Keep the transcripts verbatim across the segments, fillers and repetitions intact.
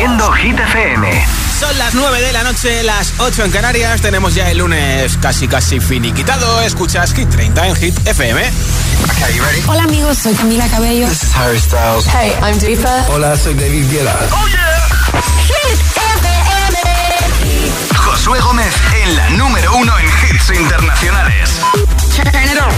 Haciendo Hit F M. Son las nueve de la noche, las ocho en Canarias. Tenemos ya el lunes casi casi finiquitado. Escuchas Hit treinta en Hit F M. Okay, you ready? Hola amigos, soy Camila Cabello. This is Harry Styles. Hey, I'm Dua Lipa. Hola, soy David Guetta. Oh yeah. Hit F M. Josué Gómez en la número uno en hits internacionales. Turn it on.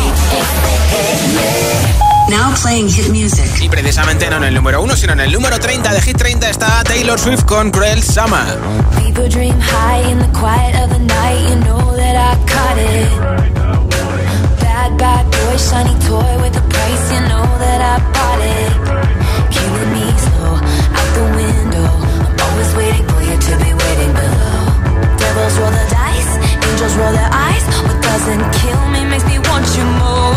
Now playing hit music. Y precisamente no en el número uno, sino en el número treinta de Hit treinta está Taylor Swift con Cruel Summer. People dream high in the quiet of the night. You know that I caught it. Bad, bad boy, shiny toy with a price. You know that I bought it. Killing me slow, out the window. I'm always waiting for you to be waiting below. Devils roll the dice, angels roll their eyes. What doesn't kill me makes me want you more.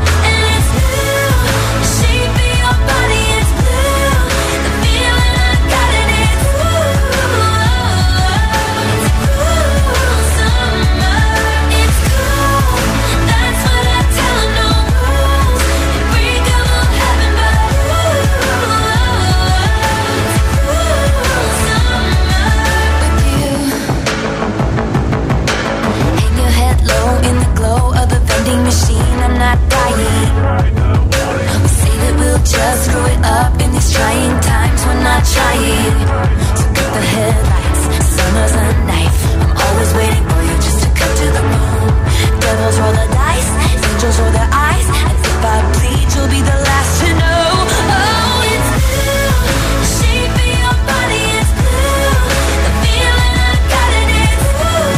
Machine, I'm not dying. We say that we'll just screw it up in these trying times. We're not trying. So cut the headlights. Summer's a knife. I'm always waiting for you just to cut to the bone. Devils roll the dice, angels roll their eyes, and if I bleed, you'll be the last to know. Oh, it's blue. The shape of your body is blue. The feeling I got it is blue.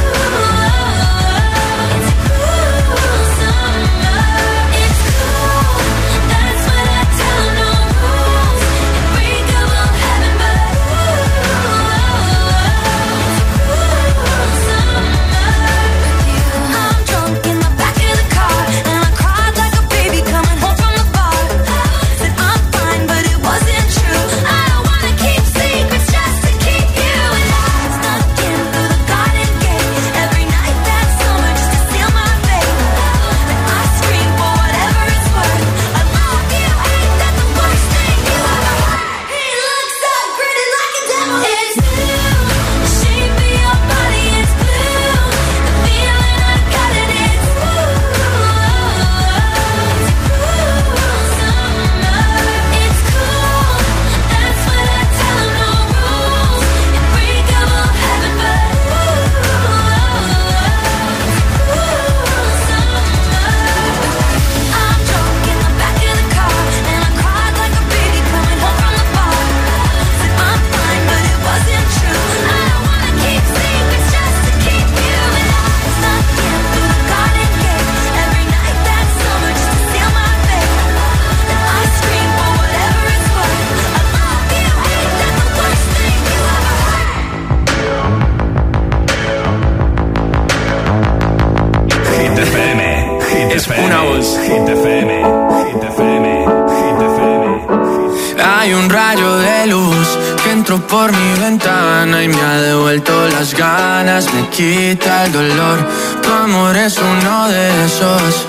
Por mi ventana y me ha devuelto las ganas, me quita el dolor. Tu amor es uno de esos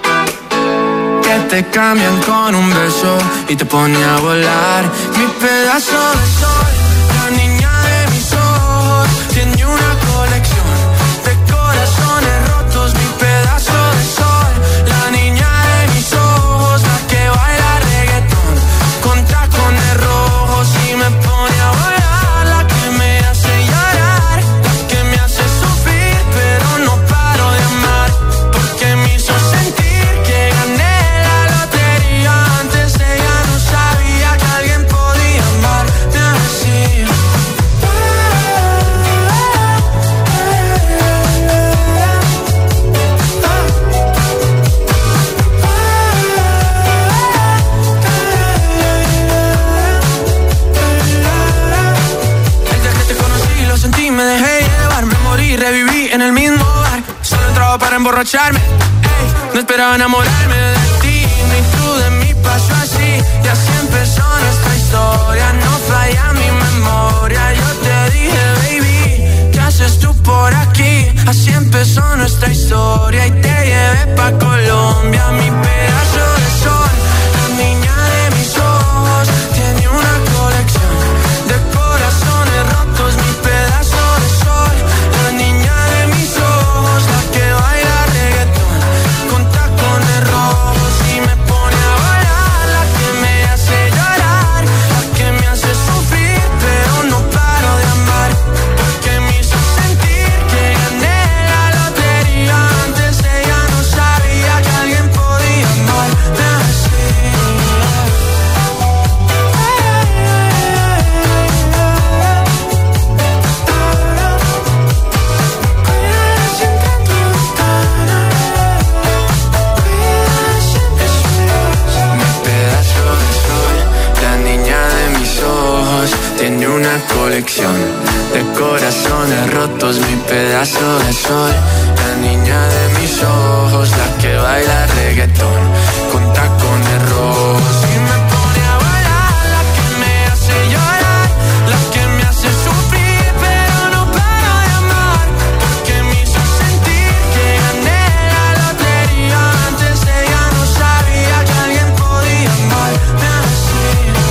que te cambian con un beso y te pone a volar. Mi pedazo de sol, la niña de mis ojos, tiene una colección de corazones rotos. Mi pedazo de sol, la niña de mis ojos, la que baila reggaetón con tacones rojos y me pone a volar. Para emborracharme, ey, no esperaba enamorarme de ti, ni tú de mí, pasó así, y así empezó nuestra historia, no falla mi memoria, yo te dije, baby, ¿qué haces tú por aquí? Así empezó nuestra historia y te llevé pa' Colombia, mi pedazo de sol, la niña de mis ojos, tiene una colección de corazones una colección de corazones rotos, mi pedazo de sol. La niña de mis ojos, la que baila reggaetón con tacones rojos y me pone a bailar, la que me hace llorar, la que me hace sufrir, pero no paro de amar, porque me hizo sentir que gané la lotería. Antes ella no sabía que alguien podía amarme así.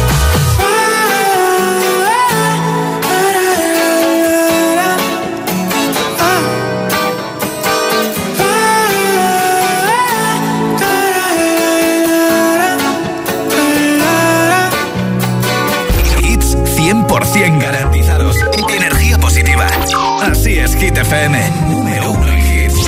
cien por ciento garantizados. Energía positiva. Así es, Hit F M. Número uno en hits.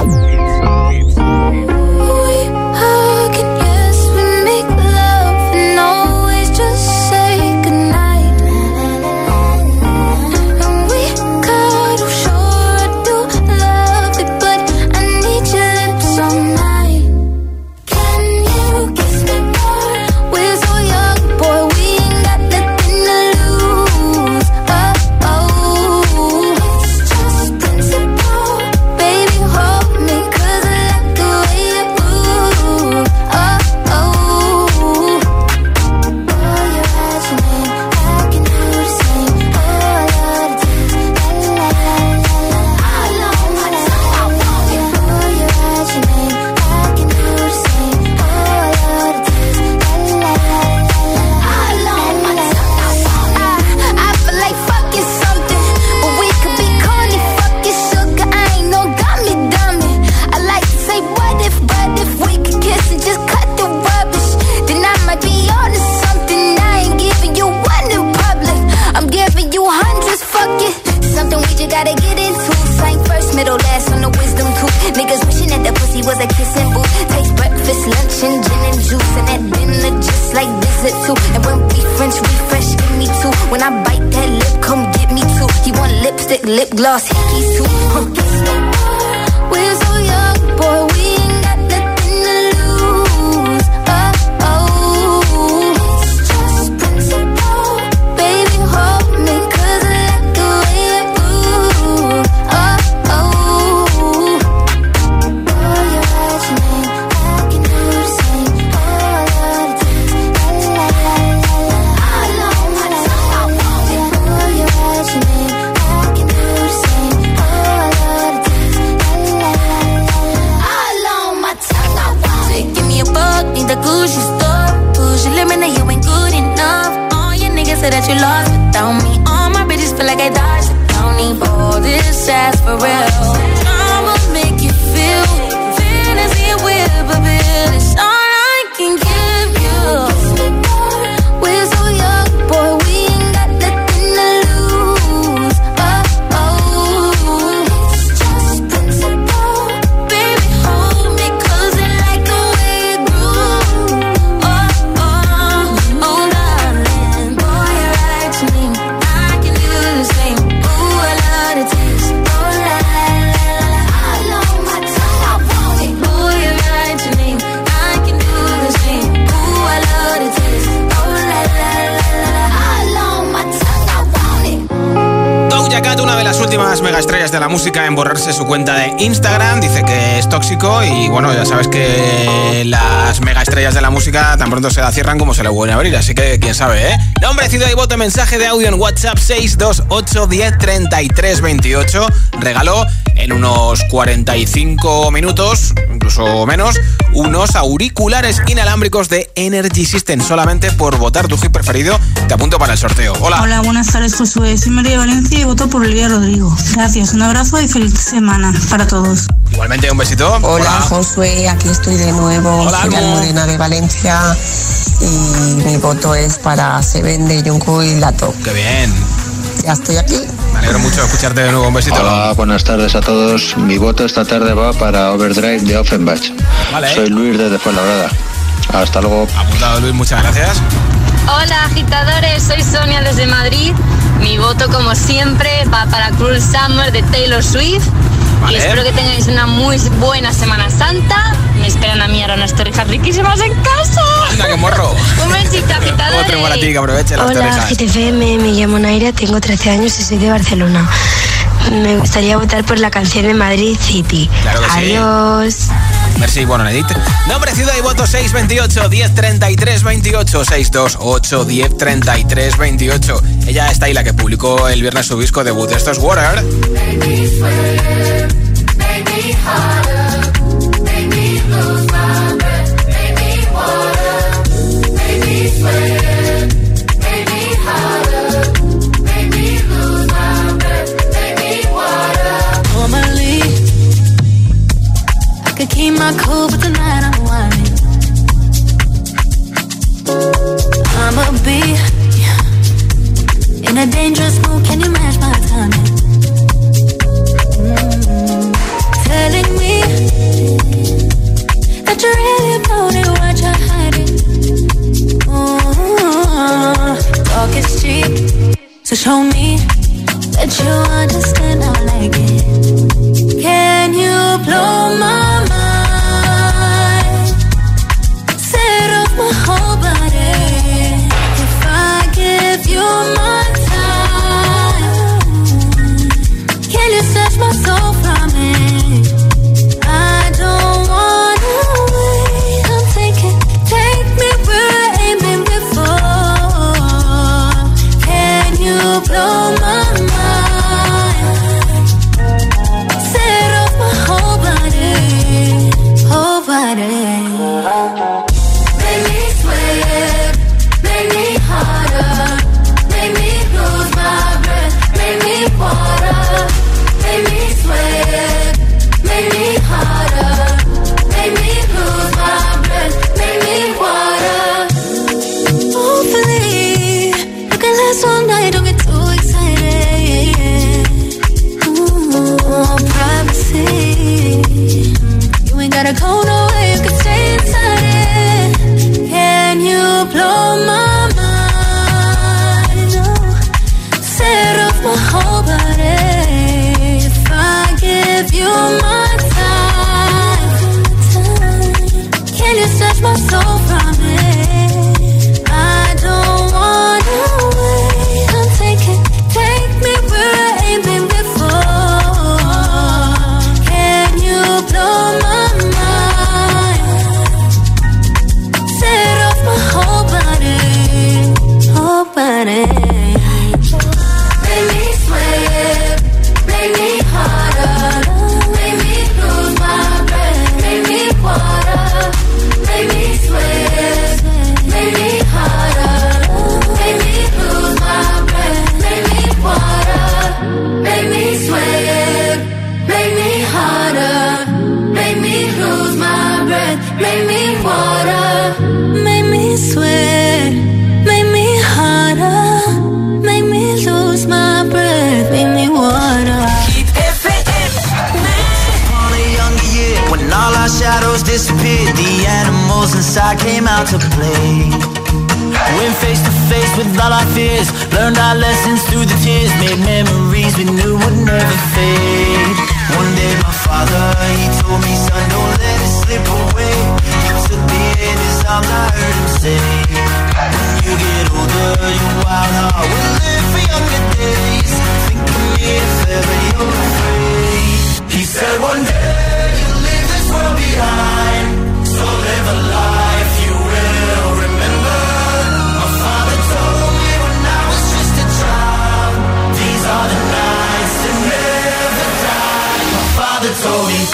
Lip gloss, hickeys too. Huh. We're so young, boy, we ain't got nothing to lose. Oh, oh, it's just principle. Baby, hold me, cause I like the way you move. Oh, oh, boy, you write your name, I can do the same. All of the things, la la la la la. All on my tongue, I want it. Boy, you write your name. Need the Gucci store, push your limit, you ain't good enough. All your niggas say that you lost without me. All my bitches feel like I dodged the county. All this ass for real. I'ma make you feel fantasy and whip a bill. It's all I can give you. We're so young, boy, we ain't got nothing to lose. Oh, oh, it's just principle. Baby, hold me, cause I like the way you groove. Oh, oh, oh, darling, boy, you're right to me. I can do the same. Ooh, I love the taste. Oh, la, la, la, la. All on my tongue, I want it. Boy, you're right to me. I can do the same. Ooh, I love the taste. Oh, la, la, la, la. All on my tongue, I want it. Doja Cat, una de las últimas megaestrellas de la música en borrarse su cuenta de Instagram, dice que es tóxico y bueno, ya sabes que las megaestrellas de la música tan pronto se la cierran como se la vuelven a abrir, así que quién sabe, ¿eh? Nombre, ciudad y voto, mensaje de audio en WhatsApp seis dos ocho, diez, treinta y tres, veintiocho. Regalo en unos cuarenta y cinco minutos, incluso menos, unos auriculares inalámbricos de Energy System. Solamente por votar tu hit preferido te apunto para el sorteo. Hola. Hola, buenas tardes, Josué. Soy María Valencia y voto por Olivia Rodrigo. Gracias, un abrazo y feliz semana para todos. Igualmente, un besito. Hola, Hola. Josué, aquí estoy de nuevo. Hola, soy Almo. Almudena de Valencia y mi voto es para Seven de Jungkook y Lato. Qué bien. Ya estoy aquí. Me alegro mucho de escucharte de nuevo. Un besito. Hola, buenas tardes a todos. Mi voto esta tarde va para Overdrive de Offenbach. Vale. Soy Luis desde Fuenlabrada. Hasta luego. Apuntado, Luis, muchas gracias. Hola, agitadores, soy Sonia desde Madrid. Mi voto, como siempre, va para Cruel Summer de Taylor Swift. Vale. Y espero que tengáis una muy buena Semana Santa. Me esperan a mí ahora unas torrijas riquísimas en casa. Anda, qué morro. Un besito, agitadores. Otro para ti, que aproveche las Hola, torrijas. G T F M, me llamo Naira, tengo trece años y soy de Barcelona. Me gustaría votar por la canción de Madrid City. Claro que sí. Adiós. Merci, bueno, Edith. Nombre, ciudad y voto seis veintiocho, diez treinta y tres veintiocho, seis dos ocho, diez treinta y tres veintiocho. Ella está ahí, la que publicó el viernes su disco debut. Esto es Water. Keep my cool, but tonight I'm whining. I'ma be in a dangerous mood. Can you match my timing? Mm-hmm. Telling me that you're really about it, what you're hiding. Mm-hmm. Talk is cheap, so show me that you understand. I like it. Can you blow my mind? My whole body. If I give you my time, can you snatch my soul from me? I don't wanna wait. I'm taking, take me where I ain't been before. Can you blow my mind? Set off my whole body, whole body. Gotta go nowhere, you can stay inside it. Can you blow my mind? No. Set off my whole body. If I give you my time, time. Can you snatch my soul from me? I don't wanna wait. I'm taking, take me where I ain't been before. Can you blow my body. Make me sweat, make me harder, make me lose my breath, make me water, make me sweat, make me harder, make me lose my breath, make me water, make me sweat, make me harder, make me lose my breath, make me water, make me sweat, make me harder, make me lose my breath, make me water. Keep F M. Upon a younger year, when all our shadows disappeared, the animals inside came out to play. Went face to face with all our fears, learned our lessons through the tears, made memories we knew would never fade. One day my father, he told me, son, don't let it slip away. He took me in his arms, I heard him say, when you get older, your wild heart will live for younger days. Think of me if ever you're afraid. He said one day you'll leave this world behind, so live a life you will remember. My father told me when I was just a child, these are the nights that never die. My father told me.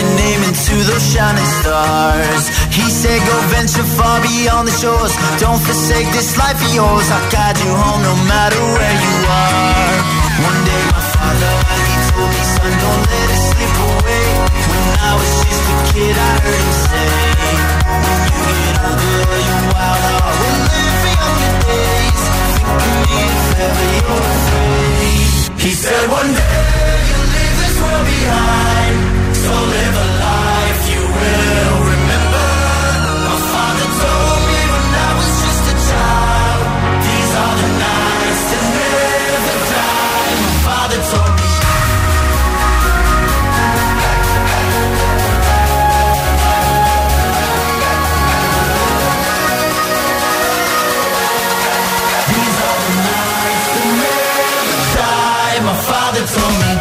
your name into those shining stars. He said go venture far beyond the shores. Don't forsake this life of yours. I'll guide you home no matter where you are. One day my father, he told me, son, don't let it slip away. When I was just a kid, I heard him say, when you get older, your wild heart will live for younger days. Think of me if ever you're afraid. He said one day you'll leave this world behind, so live a life you will remember. My father told me when I was just a child, these are the nights that never die. My father told me. These are the nights that never die. My father told me.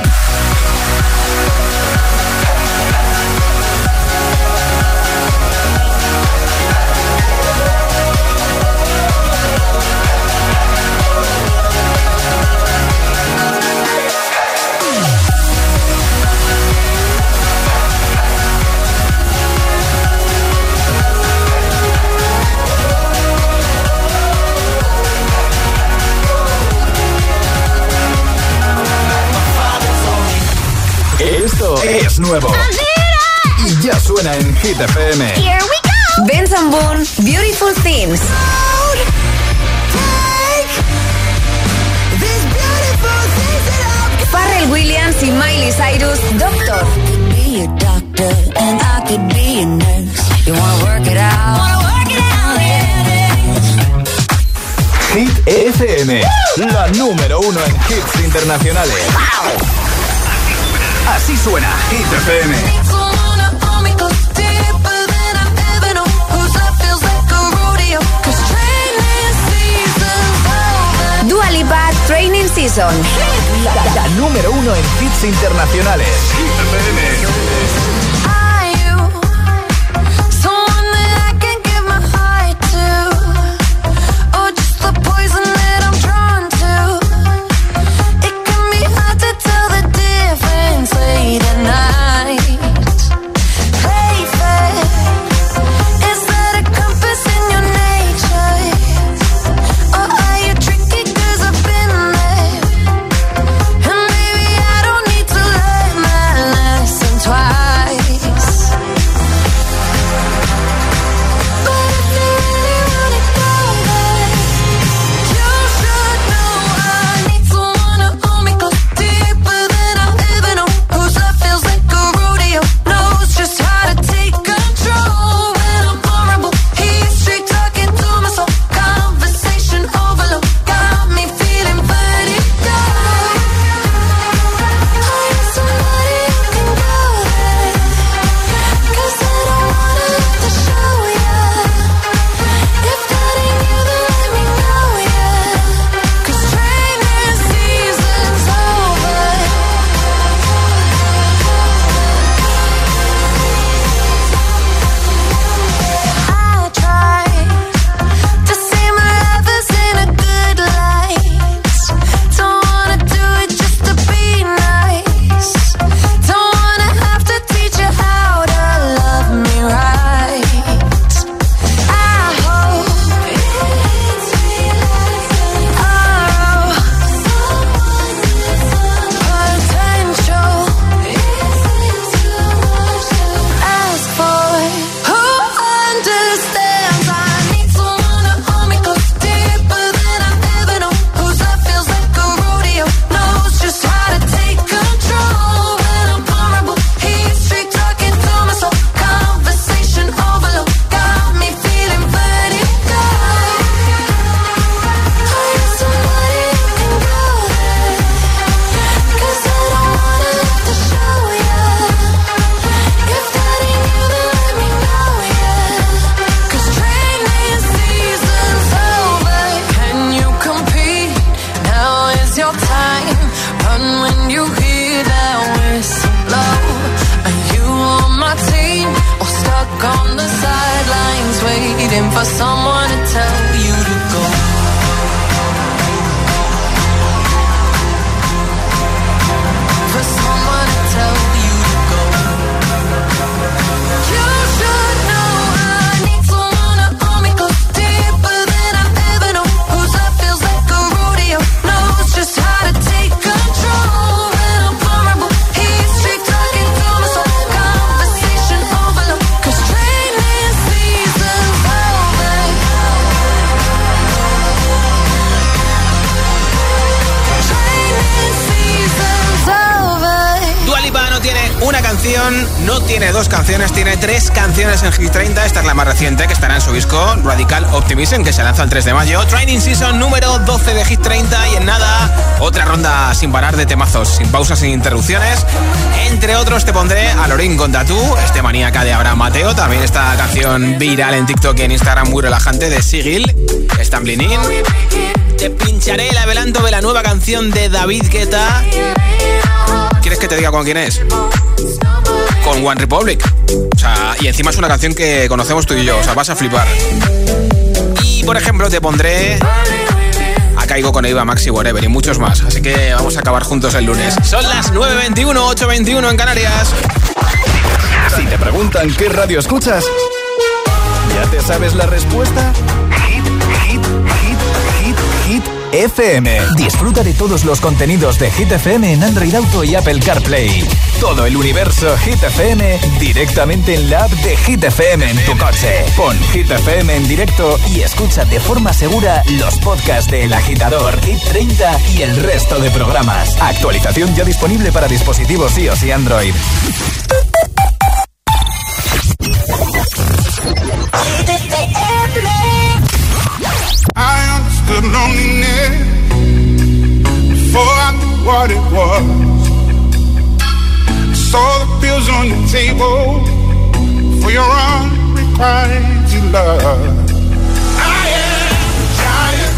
Esto es nuevo y ya suena en Hit F M. Here we go. Benson Boone, Beautiful Things. Pharrell Williams y Miley Cyrus, Doctor. Hit F M, la número uno en hits internacionales. Wow. Así suena Hit F M. Dua Lipa, Training Season. La, la número uno en hits internacionales. Hit F M. for someone to tell you to go. For someone to tell you to go. canción no tiene dos canciones, tiene tres canciones en Hit treinta. Esta es la más reciente, que estará en su disco Radical Optimism, que se lanza el tres de mayo. Training Season número doce de Hit treinta. Y en nada, otra ronda sin parar de temazos, sin pausas, sin interrupciones. Entre otros te pondré a Lorín con Tatú, este maníaca de Abraham Mateo. También esta canción viral en TikTok y en Instagram, muy relajante, de Sigil, Stumbling In. Te pincharé el adelanto de la nueva canción de David Guetta. ¿Quieres que te diga con quién es? Con One Republic. O sea, y encima es una canción que conocemos tú y yo. O sea, vas a flipar. Y, por ejemplo, te pondré a Caigo con Eva Max y Whatever y muchos más. Así que vamos a acabar juntos el lunes. Son las nueve veintiuno, ocho veintiuno en Canarias. Si te preguntan qué radio escuchas, ¿ya te sabes la respuesta? Hit, hit, hit, hit, hit F M. Disfruta de todos los contenidos de Hit F M en Android Auto y Apple CarPlay. Todo el universo Hit F M directamente en la app de Hit F M en tu coche. Pon Hit F M en directo y escucha de forma segura los podcasts de El Agitador, Hit treinta y el resto de programas. Actualización ya disponible para dispositivos iOS y Android. I understood loneliness before I knew what it was. I saw the pills on the table for your unrequited love. I am a giant,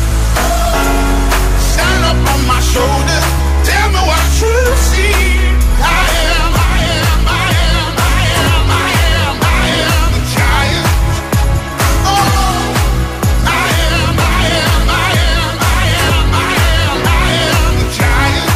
stand up on my shoulders, tell me what you see. I am, I am, I am, I am, I am, I am a giant. Oh, I am, I am, I am, I am, I am, I am a giant.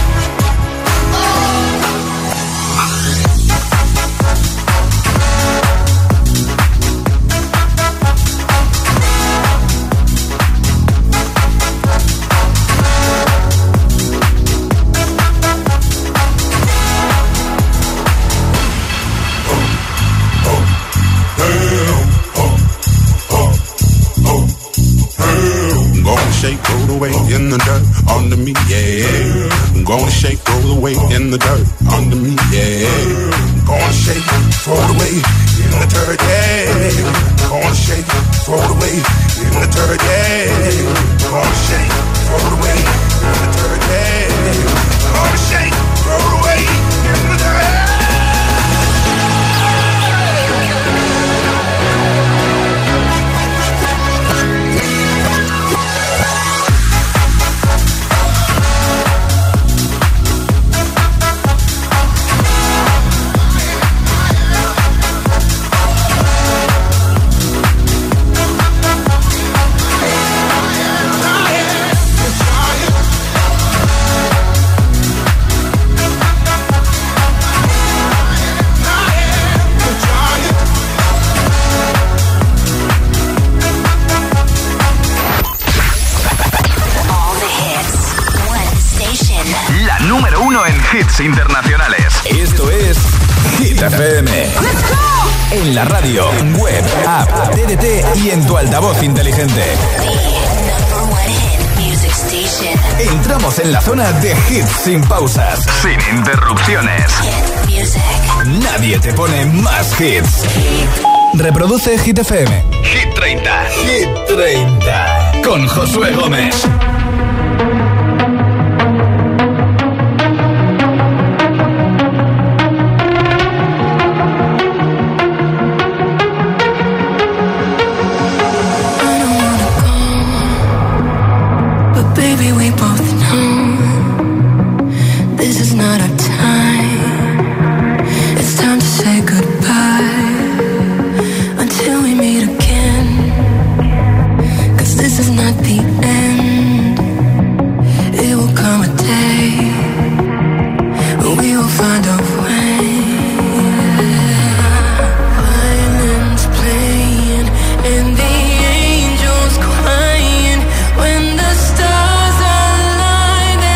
Shake, roll the weight in the dirt under me, yeah. I'm gonna shake, roll the weight in the dirt under me, yeah. I'm gonna shake, roll the weight in the dirt, yeah. I'm gonna shake, roll the weight in the dirt, yeah. I'm gonna shake, roll the weight in the dirt, yeah. I'm gonna shake, roll the weight in the dirt. Hits internacionales. Esto es Hit F M. En la radio, web, app, T D T y en tu altavoz inteligente. Entramos en la zona de hits sin pausas, sin interrupciones. Nadie te pone más hits. Reproduce Hit F M. Hit treinta. Hit treinta. Con Josué Gómez. Stars align.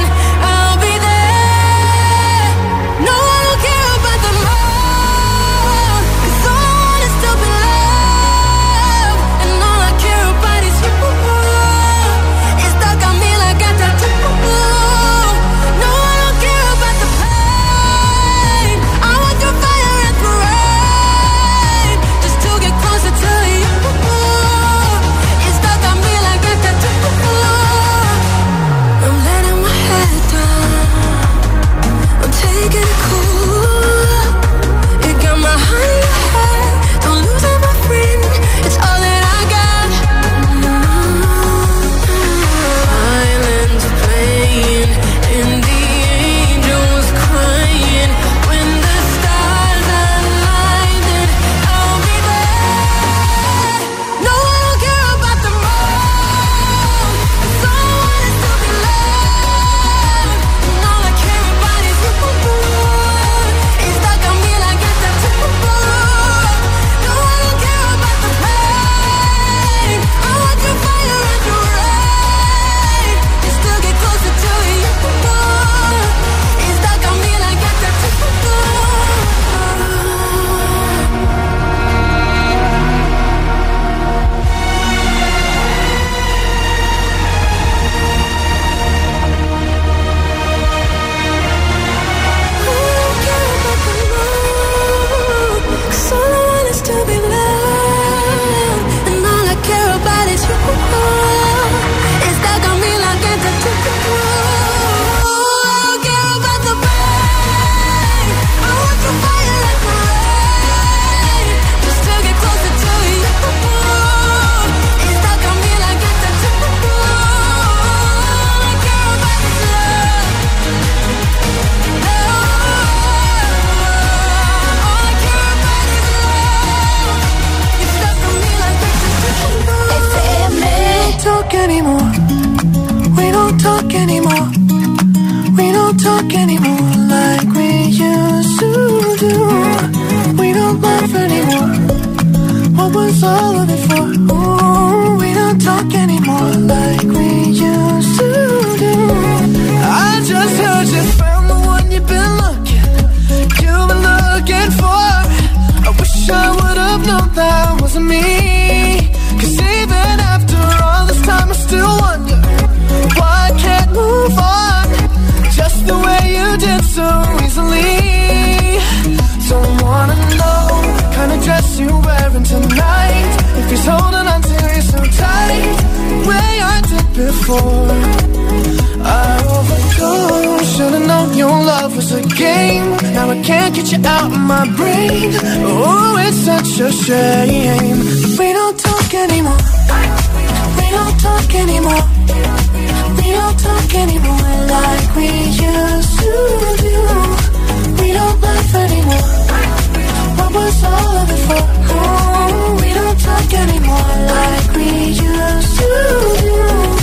talk anymore. We don't talk anymore. We don't talk anymore like we used to do. We don't laugh anymore. What was all of it for? Ooh, we don't talk anymore like we used to do. I just heard you found the one you've been looking, you've been looking for. I wish I would have known that wasn't me. Cause even after all this time I still wonder why I can't move on just the way you did so easily. Don't wanna know what kind of dress you're wearing tonight, if he's holding on to you so tight the way I did before. I overdosed, should've known your love was a game. Now I can't get you out of my brain. Oh, it's such a shame. We don't talk anymore. We don't talk anymore. We don't talk anymore like we used to do. We don't laugh anymore. What was all of it for? Oh, we don't talk anymore like we used to do.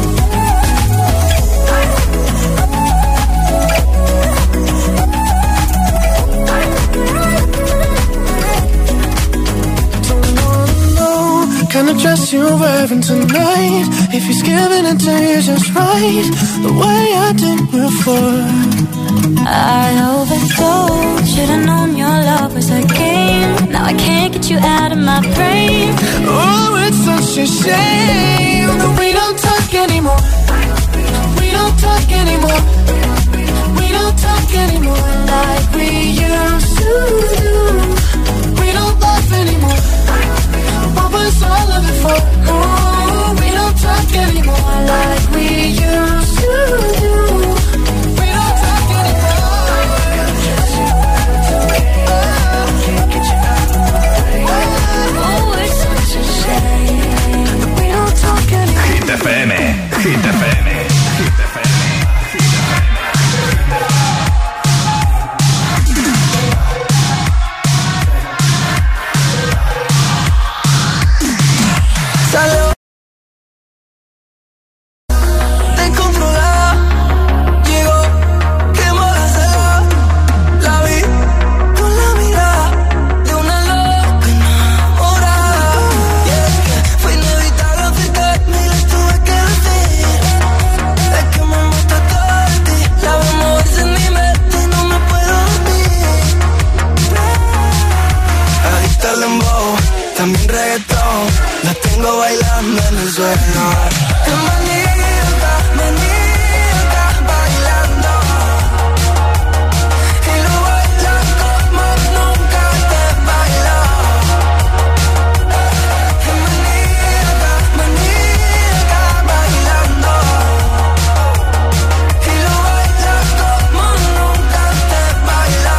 Kind of dress you're wearing tonight, if he's giving it to you just right, the way I did before. I overdosed, should've known your love was a game. Now I can't get you out of my brain. Oh, it's such a shame that we don't talk anymore. We don't talk anymore. We don't talk anymore like we used to do. We don't laugh anymore. What was all of it for? Oh, we don't talk anymore like we used to do. We don't talk anymore. Oh, it's such a shame. We don't talk anymore. Hit F M, Hit F M, Hit F M. También reggaetón, la tengo bailando en el suelo. Qué maníaca, maníaca, bailando. Y lo bailan como nunca te bailó. Qué maníaca, maníaca, bailando. Y lo bailan como nunca te bailó.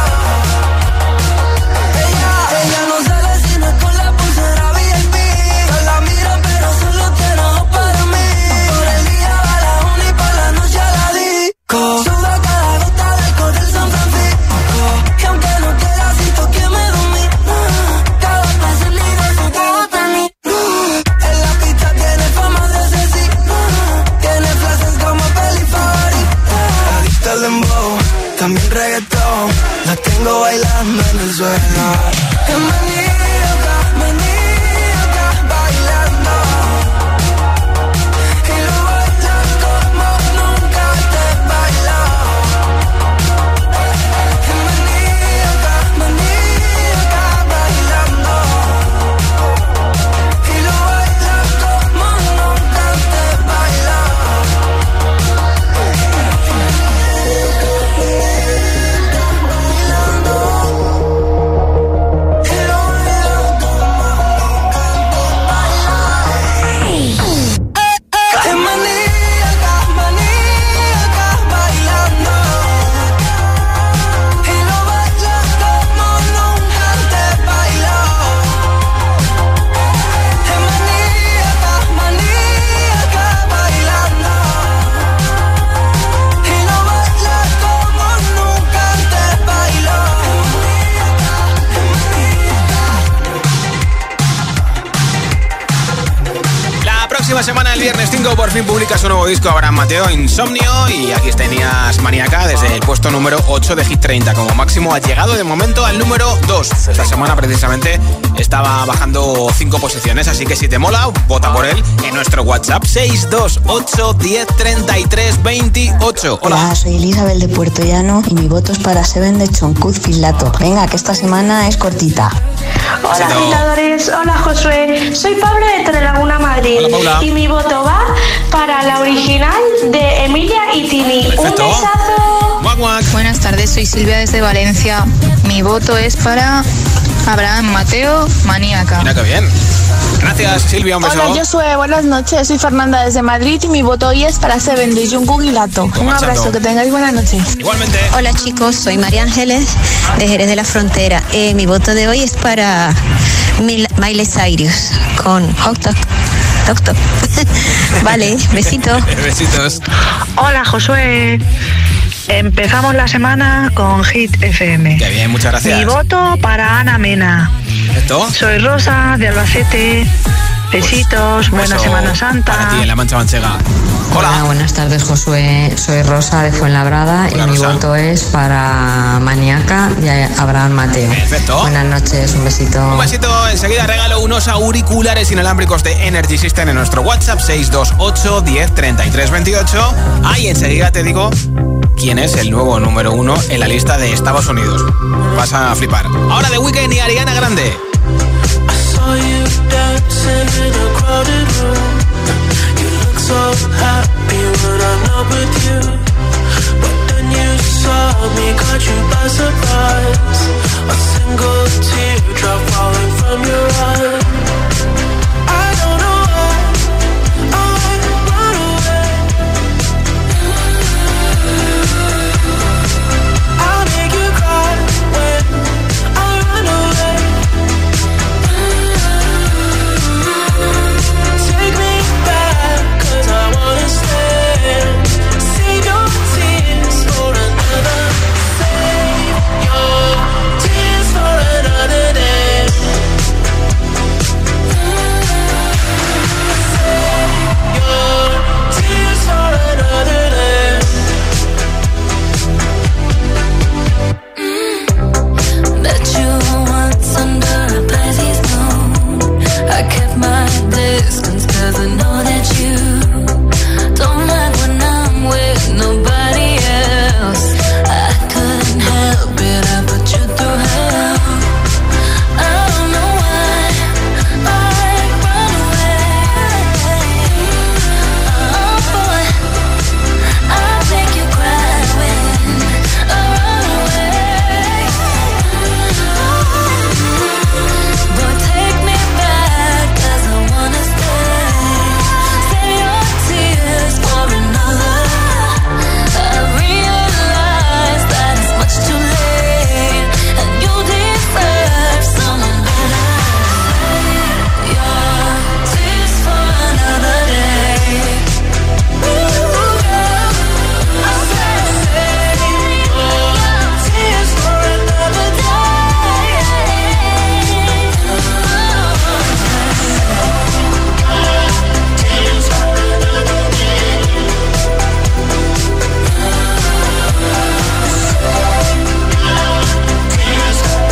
Ella, ella no sale si no es con la pulsera V I P. No la mira pero solo tiene ojos para mí. Por el día va a la una y por la noche a la disco. Suda cada gota del alcohol del San Francisco. Y aunque no quiera siento que me domina. Cada paso en liga su todo tenía. En la pista tiene fama de asesina. Tiene frases como peli favorita. Adicta al dembow, también reggaetón. La tengo bailando en el suelo. Es maníaca, maníaca, bailando. Y lo bailan como nunca te bailó. Es maníaca, maníaca, bailando. Y lo bailan como nunca te bailó. Y lo viernes cinco por fin publica su nuevo disco Abraham Mateo, Insomnio, y aquí tenías Maníaca desde el puesto número ocho de Hit treinta. Como máximo ha llegado de momento al número dos. Esta semana precisamente estaba bajando cinco posiciones, así que si te mola, vota por él en nuestro WhatsApp seis dos ocho, diez, treinta y tres, veintiocho. Hola. Hola, soy Isabel de Puerto Llano y mi voto es para Seven de Choncuz Fislato. Venga, que esta semana es cortita. Hola, agitadores. Hola, Josué. Soy Pablo de Torrelaguna, Madrid. Hola, Paula. Y mi voto va para la original de Emilia y Tini. Perfecto. Un besazo. Guac, guac. Buenas tardes, soy Silvia desde Valencia. Mi voto es para Abraham Mateo, Maníaca. Mira qué bien. Gracias, Silvia, un beso. Hola, Josué, buenas noches. Soy Fernanda desde Madrid y mi voto hoy es para Seven de Jungkook y Lato. Un abrazo, que tengáis buena noche. Igualmente. Hola chicos, soy María Ángeles de Jerez de la Frontera. Eh, mi voto de hoy es para Mil- Miley Cyrus con Hot Dog. Doctor. Vale, besitos. Besitos. Hola, Josué. Empezamos la semana con Hit F M. Qué bien, muchas gracias. Mi voto para Ana Mena. ¿Esto? Soy Rosa de Albacete. Besitos, Pues, buena beso Semana Santa. Para ti en la Mancha Manchega. Hola. Hola, buenas tardes, Josué. Soy Rosa de Fuenlabrada. Hola, y mi Rosa. voto es para Maníaca y Abraham Mateo. Perfecto. Buenas noches, un besito. Un besito, enseguida regalo unos auriculares inalámbricos de Energy System en nuestro WhatsApp seis dos ocho, diez, treinta y tres, veintiocho. Ah, y enseguida te digo quién es el nuevo número uno en la lista de Estados Unidos. Vas a flipar. Ahora The Weeknd y Ariana Grande. Saw you dancing in a crowded room. You look so happy when I'm not with you. But then you saw me, caught you by surprise. A single teardrop falling from your eye. I don't know why I run away. I'll make you cry when I run away. Take me back, 'cause I wanna stay. Save your tears for another. Save your tears for another day. Save your tears for another day. Met you once under a Pisces moon. I kept my distance 'cause I know that you don't like when I'm with nobody else. I couldn't help it, I put you through hell. I don't know why I run away. Oh boy, I'll make you cry when I run away. But take me back 'cause I wanna stay. Save your tears for another. I realize that it's much too late, and you deserve someone better. Save your tears for another day. Ooh, girl, I said save your tears for another day. Tears for another day. Tears for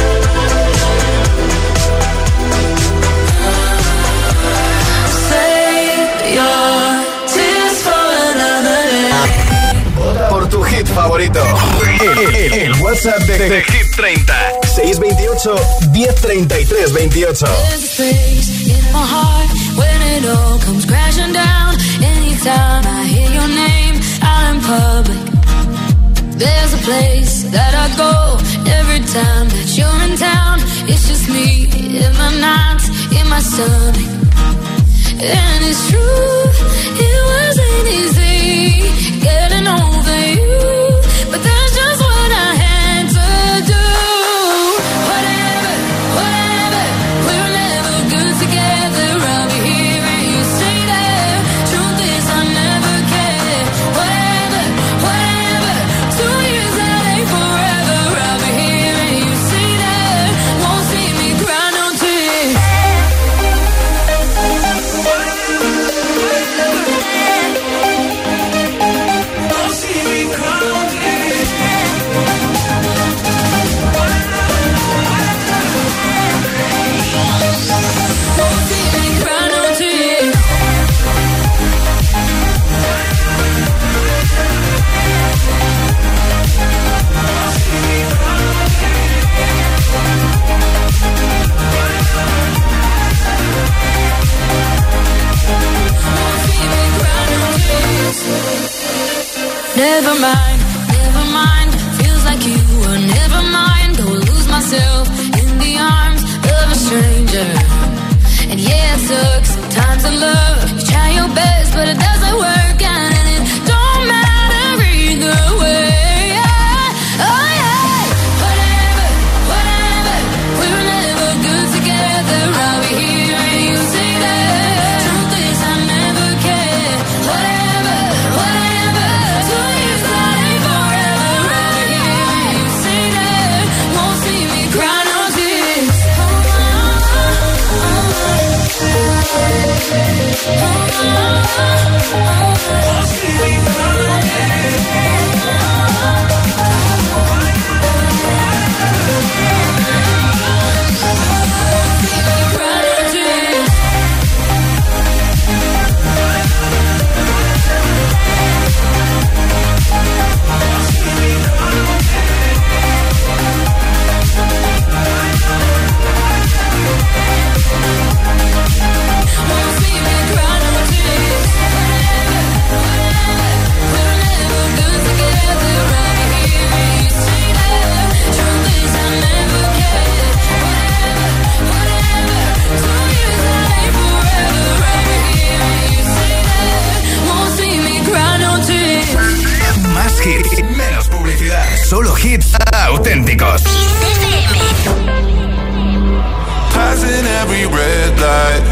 Save your tears for another day. Por tu hit favorito. El, el- el WhatsApp de, de Hit treinta. seis veintiocho, diez, treinta y tres, veintiocho. There's a place in my heart when it all comes crashing down. Anytime I hear your name out in public, there's a place that I go every time that you're in town. It's just me in my nights, in my stomach. And it's true, it wasn't easy getting over you, but that's just what I had to do. Whatever, whatever, we're never good together. I'll be here and you stay there. Truth is I never cared. Whatever, whatever, two years that ain't forever. I'll be here and you stay there. Won't see me cry no tears. Never mind, never mind. Feels like you were never mind. Go lose myself in the arms of a stranger. And yeah, it took some time to love. You try your best, but it doesn't work. And it don't matter either way. Oh yeah, whatever, whatever. We were never good together. I'll be here and you say that. Truth is I never cared. Whatever, whatever. Two years that ain't forever. I'll be here and you say that. Won't see me cry no tears. Won't see me cry no hits, menos publicidad. Solo hits auténticos. Passing every red light.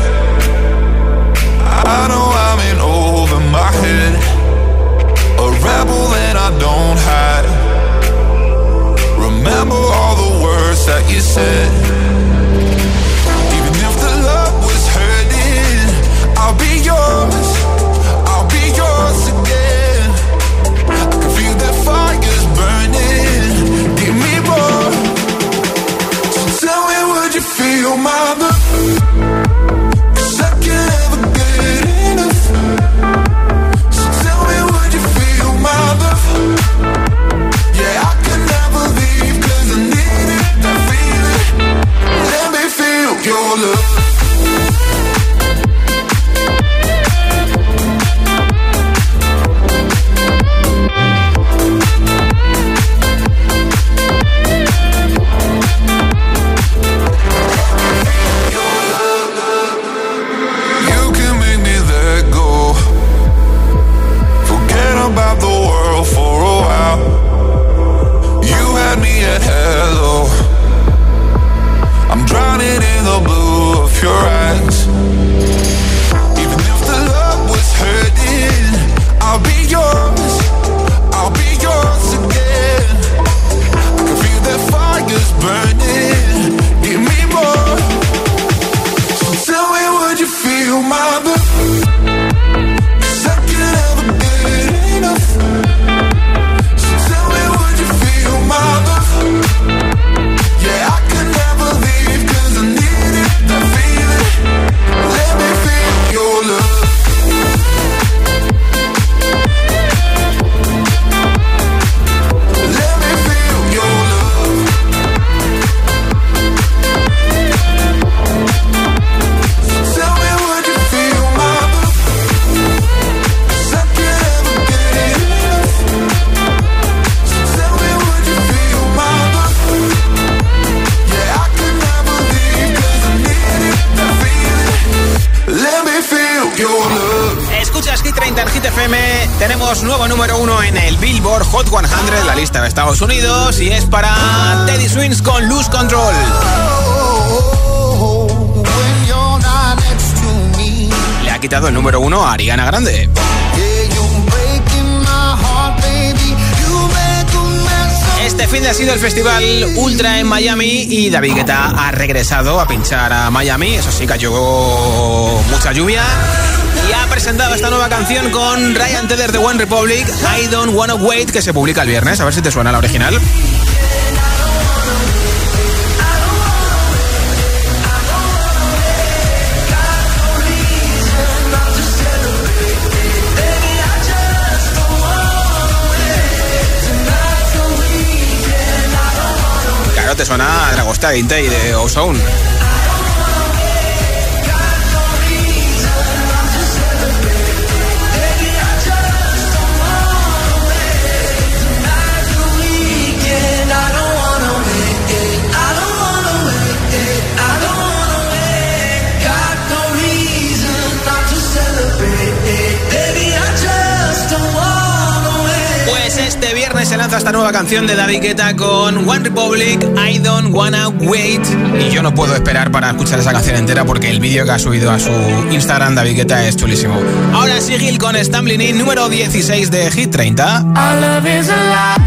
I know I'm in over my head. A rebel and I don't hide. Remember all the words that you said. Even if the love was hurting, I'll be yours. I'll be yours again. The fire's burning, give me more. So tell me, would you feel my love? 'Cause I can't ever get enough. So tell me, would you feel my love? Yeah, I can never leave 'cause I need it, I feel it. Let me feel your love. About the world for a while. You had me at hello. I'm drowning in the blue of your eyes. Even if the love was hurting, I'll be yours. I'll be yours again. I can feel that fire's burning. Give me more. So tell me, would you feel my love? Tenemos nuevo número uno en el Billboard Hot cien, la lista de Estados Unidos, y es para Teddy Swims con Lose Control. Le ha quitado el número uno a Ariana Grande. Este fin de ha sido el festival Ultra en Miami y David Guetta ha regresado a pinchar a Miami. Eso sí, cayó mucha lluvia. Y ha presentado esta nueva canción con Ryan Tedder de One Republic, I Don't Wanna Wait, que se publica el viernes. A ver si te suena la original. Claro, te suena a Dragostea Intei de Ozone. se lanza esta nueva canción de David Guetta con One Republic, I Don't Wanna Wait. Y yo no puedo esperar para escuchar esa canción entera porque el vídeo que ha subido a su Instagram David Guetta es chulísimo. Ahora sí, Gil con Stumbling In, número dieciséis de Hit treinta. Our love is alive.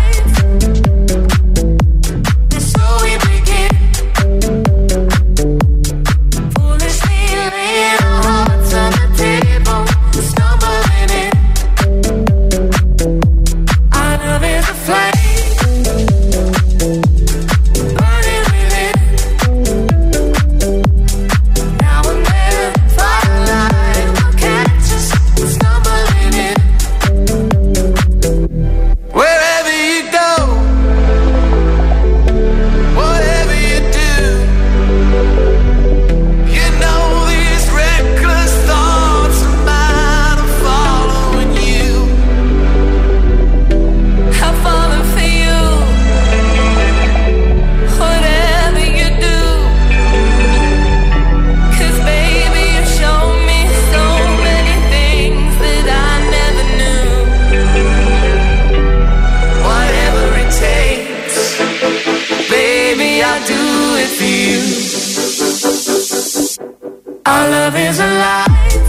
Our love is alive.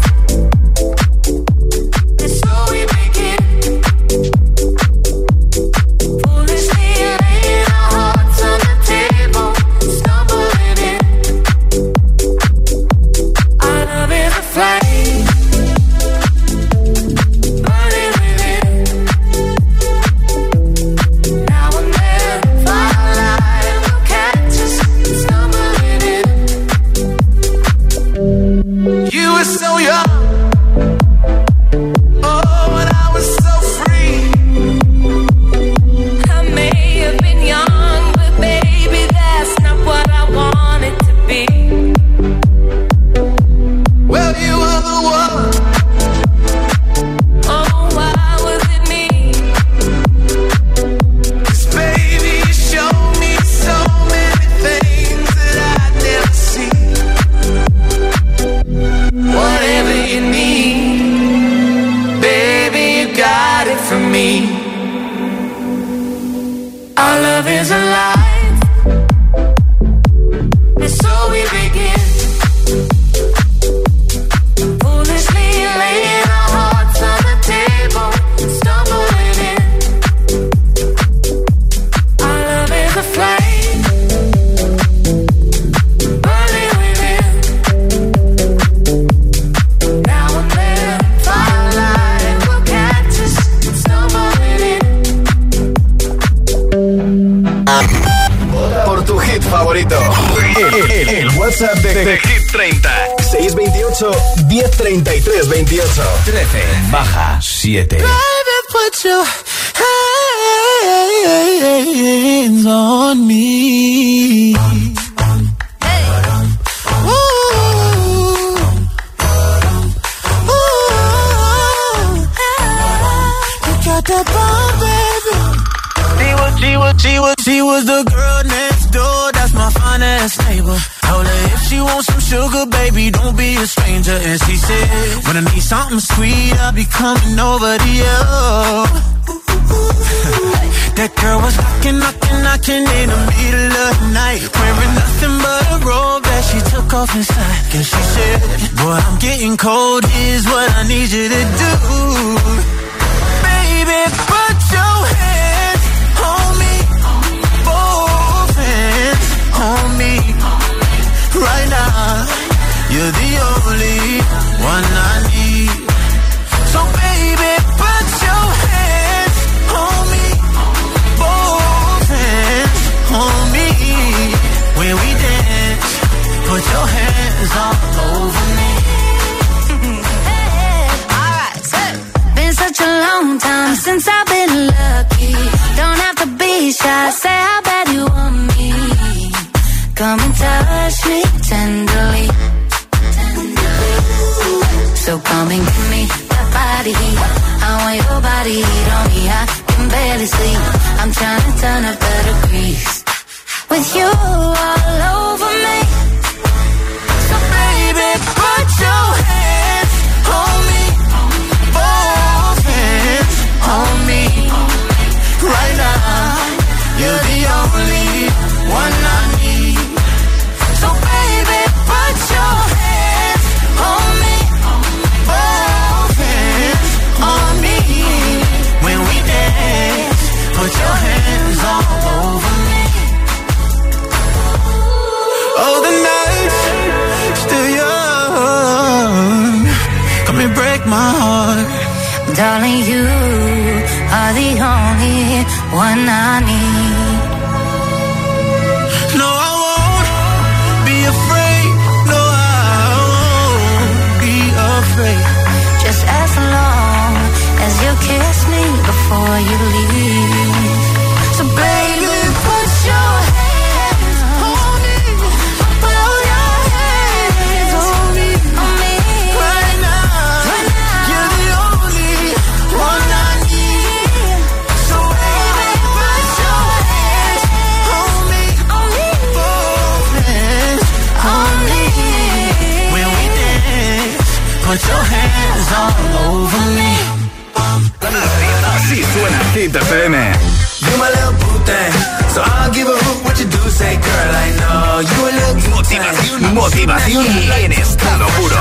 Baja siete. Put your hands on me. Hey. Ooh. Ooh. You got that bomb, baby. She was, she was, she was, she was the girl next door. That's my finest neighbor. Told her if she wants some sugar, baby, don't be a stranger. And she said, when I need something sweet, I'll be coming over to you. That girl was knocking, knocking, knocking in the middle of the night, wearing nothing but a robe that she took off inside. And she said, boy, I'm getting cold, here's what I need you to do. Baby, put your hands on me, both hands on me. Right now, you're the only one I need. So baby, put your hands on me, both hands on me. When we dance, put your hands all over me. Hey, alright, so been such a long time since I've been lucky. Don't have to be shy, say how bad you want me. Come and touch me tenderly, tenderly. So come and give me that body heat. I want your body heat on me. I can barely sleep. I'm trying to turn up the degrees with you all over me. So baby, put your hands on me, both hands on me. Right now. only you are the only one I need. No, I won't be afraid. No, I won't be afraid. Just as long as you kiss me before you leave. So baby, put your hands on me. Put your hands on me, on me. Right now, right now. You're the only one I need. So baby, put your hands on me, on me. Both hands on me. When we dance, put your hands all over me. Así suena Hit F M. You my little boo thing, so I'll give a hoot what you do. Say, girl, I know you a little Motivación, motivación en estado puro.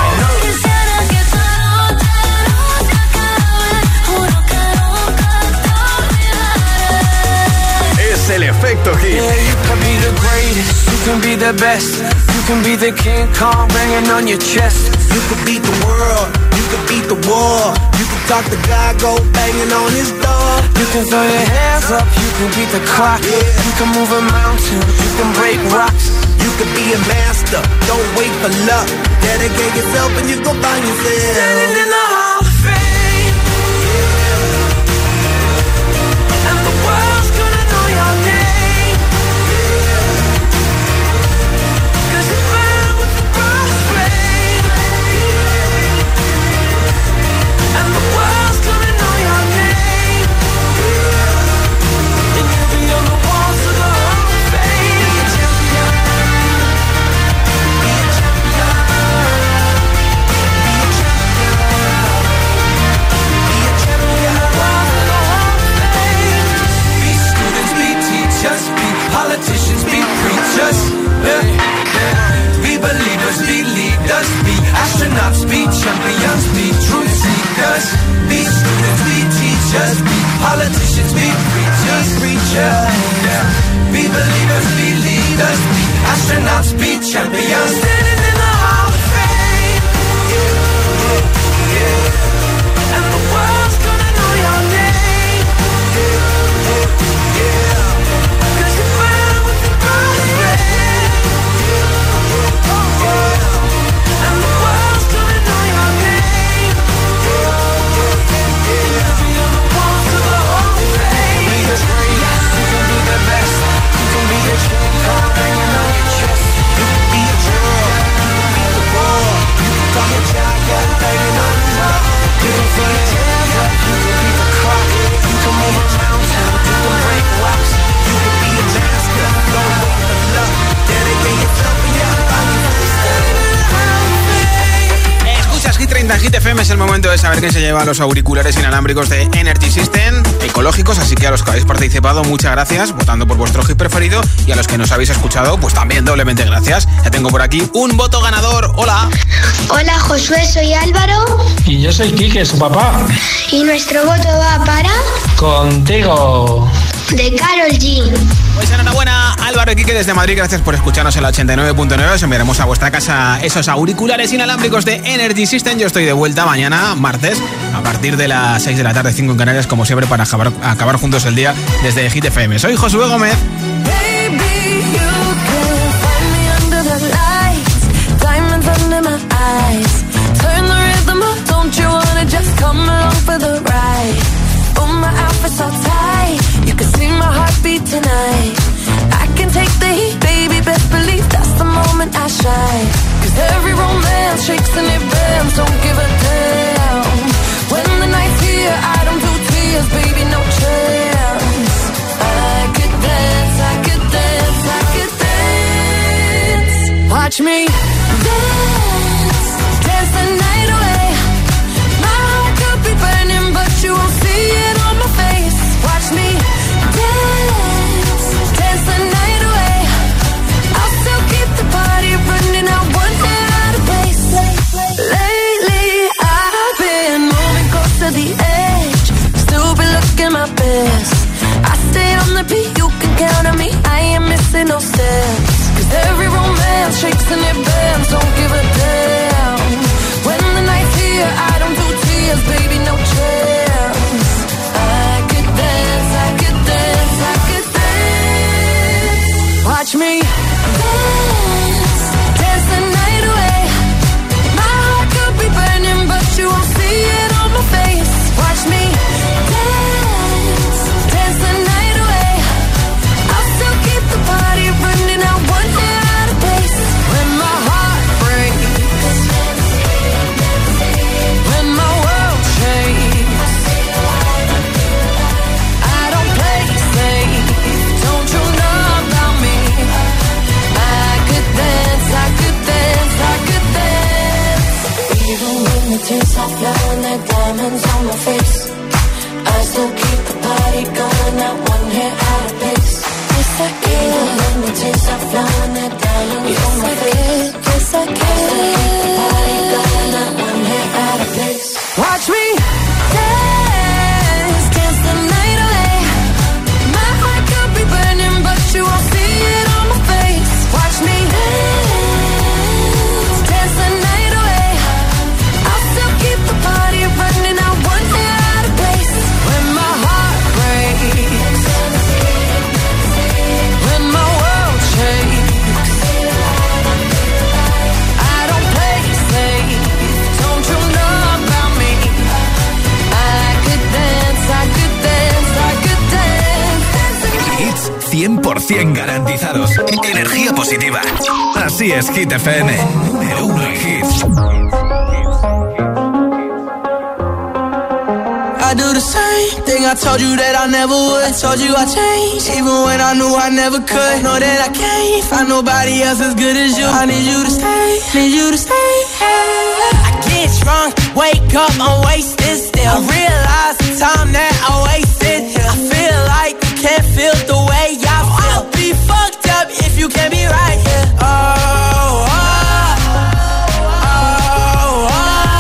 Es el efecto Hit. Yeah, you can be the greatest, you can be the best, you can be the King Kong banging on your chest. You could beat the world, you could beat the war. You could talk to God, go banging on his door. You can throw your hands up, you can beat the clock. Yeah. You can move a mountain, you can break rocks. You could be a master, don't wait for luck. Dedicate yourself and you go find yourself. Standing in the Hall of Fame, yeah. And the world's gonna know your name, yeah. Cause you burn with the brightest flame, yeah. And the world's gonna know your name, yeah. And you'll be on the walls of the Hall of Fame. Be a champion, be a champion, be a champion, be a champion. The walls of the Hall of Fame. Be students, be teachers, be politicians, be preachers, yeah, yeah. Be believers, be leaders, be astronauts, be champions, be truth seekers. Be students, be teachers, be politicians, be preachers, preachers, yeah. Be believers, be leaders, be astronauts, be champions. Standing in the Hall of Fame, yeah, yeah. And the world's gonna know your name, yeah, yeah. Cause you burn with the brightest flame, yeah, yeah. And the world's gonna know your name, yeah, yeah. Be on the walls of the Hall of Fame. Be the greatest, you can be the best, you can be the King Kong banging on your chest. You can be a girl, you can be the war. You can talk a giant banging on the wall. You can throw your hands up, you can beat the clock. You can move a mountain, you can break rocks. You can be a master, don't wait for luck. Dedicate yourself and you'll find yourself standing in the Hall of Fame. Escuchas Hit treinta en Hit F M. Es el momento de saber quién se lleva los auriculares inalámbricos de Energy System, ecológicos, así que a los que habéis participado, muchas gracias, votando por vuestro hit preferido, y a los que nos habéis escuchado, pues también doblemente gracias. Ya tengo por aquí un voto ganador. Hola. Hola Josué, soy Álvaro Y yo soy Quique, su papá. y nuestro voto va para Contigo. de Karol G. Pues enhorabuena, Álvaro y Quique desde Madrid. Gracias por escucharnos en la ochenta y nueve punto nueve. Os enviaremos a vuestra casa esos auriculares inalámbricos de Energy System. Yo estoy de vuelta mañana, martes, a partir de las seis de la tarde, cinco en Canarias, como siempre, para acabar, acabar juntos el día desde Hit F M. Soy Josué Gómez. Tonight, I can take the heat, baby, best believe that's the moment I shine. Cause every romance shakes and it bends, don't give a damn. When the night's here, I don't do tears, baby, no chance. I could dance, I could dance, I could dance. Watch me dance, dance the night away. My heart could be burning, but you won't see it on my face. Watch me dance, dance the night away. I'll still keep the party running, I won't get out of place. Lately I've been moving close to the edge, still be looking my best. I stay on the beat, you can count on me, I ain't missing no steps. Cause every romance shakes and it bends, don't give a damn. When the night's here, I don't do tears, baby, no chance. cien por ciento garantizados. Energía positiva. Así es Hit F M. Número uno en hits. I do the same thing I told you that I never would. I told you I changed, even when I knew I never could. Know that I can't find nobody else as good as you. I need you to stay, need you to stay. I get drunk, wake up, I'm wasted still. I realize the time that I wasted. I feel like you can't feel the way I feel. I'll be fucked up if you can't be right here. Oh, oh, oh, oh,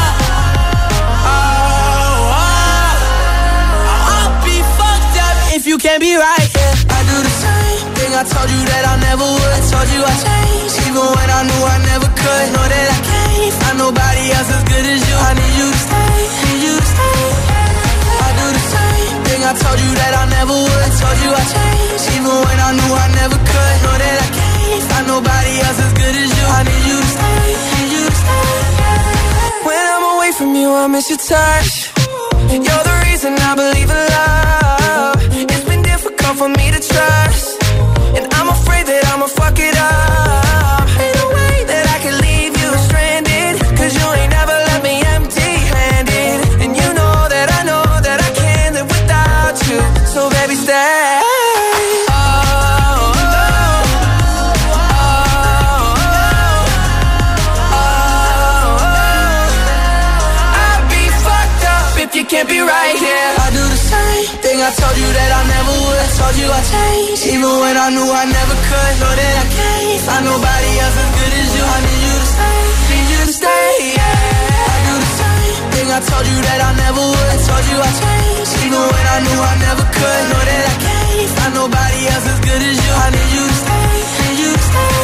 oh, oh. I'll be fucked up if you can't be right here. I do the same thing I told you that I never would. I told you I changed, even when I knew I never could. Know that I can't find nobody else as good as you. I need you to stay, need you to stay. I do the same thing I told you that I never would. I told you I changed, even when I knew I never could. Know that I can't find nobody else as good as you. I need you to stay, need you to stay. When I'm away from you, I miss your touch. You're the reason I believe in love. It's been difficult for me to trust, and I'm afraid that I'ma fuck it up. Ain't no way that I can leave you stranded, cause you ain't never left me empty-handed. And you know that I know that I can't live without you. So baby stay. Oh, oh, oh, oh, oh, oh. I'd be fucked up if you can't be right here. I do the same thing I told you that I never would. I told you I changed, even when I knew I never could. Know that I can't find nobody else as good as you. I need you to stay, need you to stay, yeah. I do the same thing I told you that I never would. I told you I changed, even when I knew I never could. Know that I can't find nobody else as good as you. I need you to stay, need you to stay.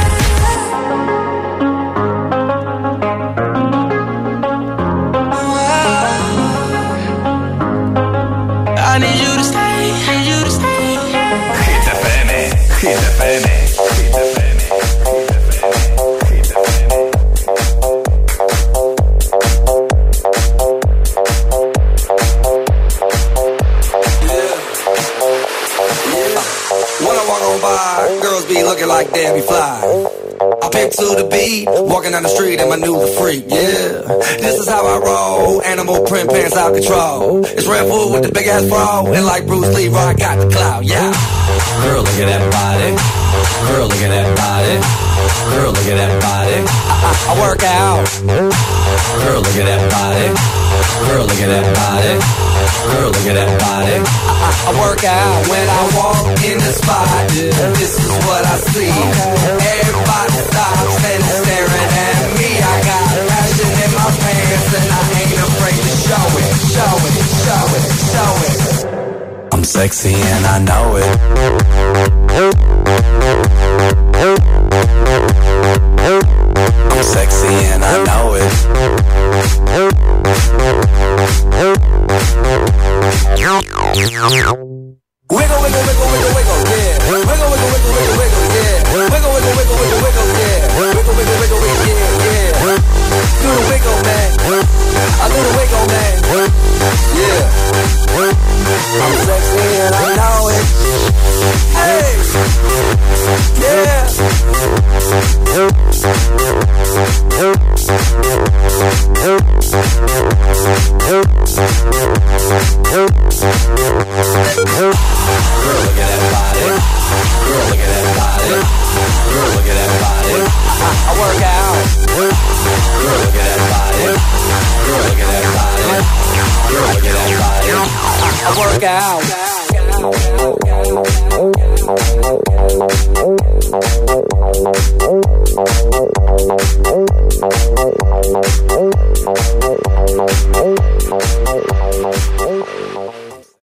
I need you to stay, need you to stay. Hit F M, Hit F M, Hit F M, Hit F M. When I walk on by, girls be looking like Debbie Fly. I pick to the beat, walking down the street and my new the freak, yeah. This is how I roll, animal print pants out control. It's Red Bull with the big ass bra, and like Bruce Lee, I got the clout, yeah. Girl, look at that body. Girl, look at that body. Girl, look at that body. I, I, I work out. Girl, look at that body. Girl, look at that body. Girl, look at that body. I, I, I work out when I walk in the spot. This is what I see. Everybody stops and staring at me. I got passion in my pants and I ain't afraid to show it, show it, show it, show it. I'm sexy and I know it. I'm sexy and I know it. Wiggle, wiggle, wiggle, wiggle, wiggle, yeah. Wiggle, wiggle, wiggle, wiggle, wiggle, yeah. Wiggle, wiggle, wiggle, wiggle, wiggle, yeah. Wiggle, wiggle, wiggle, wiggle, yeah, yeah. Do the wiggle, man. I do the wiggle, man. Yeah. I'm sexy and I know it. Hey. Yeah. Girl, look at that body. Girl, look at that body. Girl, look at that body. I, I work out. Girl, look at that body. Girl, look at that body. Girl, look at that body. I, I work out.